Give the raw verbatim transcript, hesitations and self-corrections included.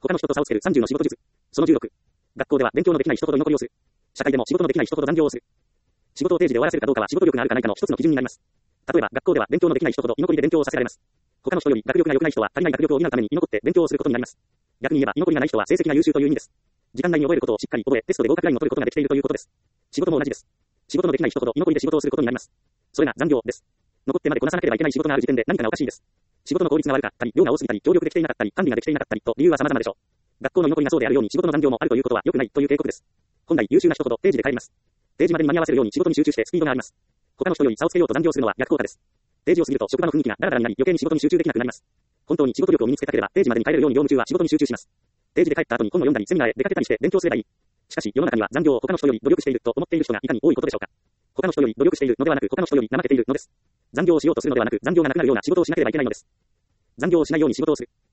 他の人と差をつけるさんじゅうの仕事術。そのじゅうろく。学校では勉強のできない人ほど居残りをする。社会でも仕事のできない人ほど残業をする。仕事を定時で終わらせるかどうかは仕事力があるかないかの一つの基準になります。例えば、学校では勉強のできない人ほど居残りで勉強をさせられます。他の人より学力が良くない人は足りない学力を補うために居残って勉強をすることになります。逆に言えば、居残りがない人は成績が優秀という意味です。時間内に覚えることをしっかり覚え、テストで合格ラインを取ることができているということです。仕事も同じです。仕事のできない人ほど居残りで仕事をすることになります。それが残業です。残ってまでこなさなければいけない仕事がある時点で何かがおかしいです。仕事の効率が悪かったり、量が多すぎたり、協力できていなかったり、管理ができていなかったりと理由は様々でしょう。学校の居残りがそうであるように仕事の残業もあるということは良くないという警告です。本来優秀な人ほど定時で帰ります。定時までに間に合わせるように仕事に集中してスピードがあります。他の人より差をつけようと残業するのは逆効果です。定時を過ぎると職場の雰囲気がダラダラになり余計に仕事に集中できなくなります。本当に仕事力を身につけたければ定時までに帰れるように業務中は仕事に集中します。定時で帰った後に本を読んだりセミナーへ出かけたりして勉強すればいい。しかし世の中には残業を他の人より努力していると思っている人がいかに多いことでしょうか。他の人より努力しているのではなく他の人より怠けているのです。残業をしようとするのではなく残業がなくなるような仕事をしなければいけないのです。残業をしないように仕事をする。